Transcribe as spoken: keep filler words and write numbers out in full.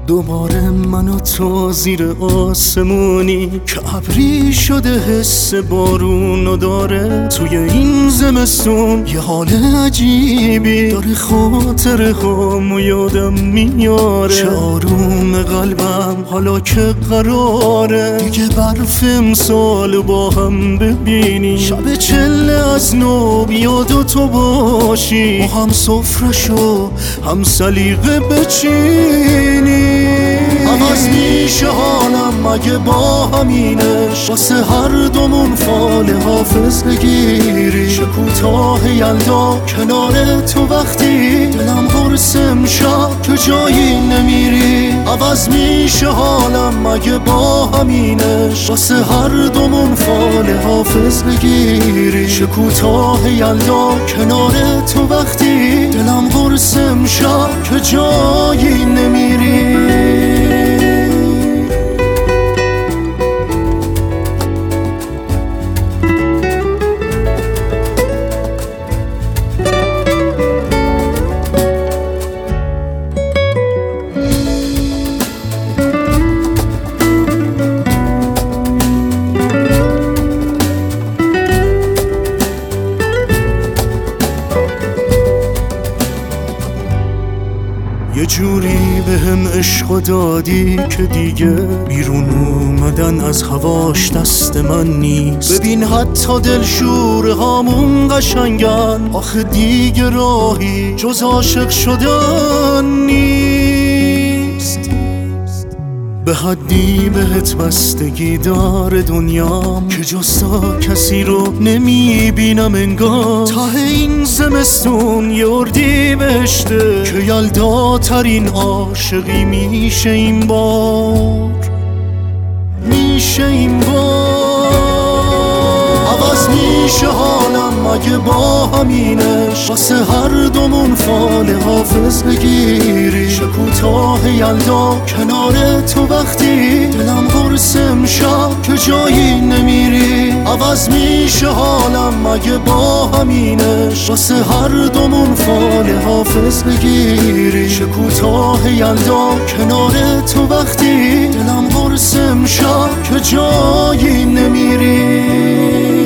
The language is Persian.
دوباره من و تو زیر آسمونی که ابری شده حس بارونو داره. توی این زمستون یه حال عجیبی داره، خاطره هامو یادم میاره. چه آروم قلبم حالا که قراره دیگه برف امسال با هم ببینی. شب چله از نو بیاد و تو باشی، ما هم سفرشو هم سلیقه بچینی. عوض میشه حالم مگه با همینش، واسه هر دومون فال حافظ بگیری. چه کوتاه یلدا کنار تو وقتی دلم قرص امشب که جایی نمیری. عوض میشه حالم مگه با همینش، واسه هر دومون فال حافظ بگیری. چه کوتاه یلدا کنار تو وقتی دلم قرص امشب که جایی نمیری. یه جوری به هم عشق دادی که دیگه بیرون اومدن از هواش دست من نیست. ببین حتی دلشور هامون قشنگن، آخه دیگه راهی جز عاشق شدن نیست. به حدی بهت بستگی داره دنیام که جز تا کسی رو نمیبینم انگار. ته این زمستون یه اردی بهشته که یلدا ترین عاشقی میشه این بار، میشه این بار. عوض میشه حالم مگه با همینش، واسه هر دومون فال حافظ بگیری. چه کوتاه یلدا کنار تو وقتی دلم قرص امشب که جایی نمیری. عوض میشه حالم مگه با همینش، واسه هر دومون فال حافظ بگیری. چه کوتاه یلدا کنار تو وقتی دلم قرص امشب که جایی نمیری.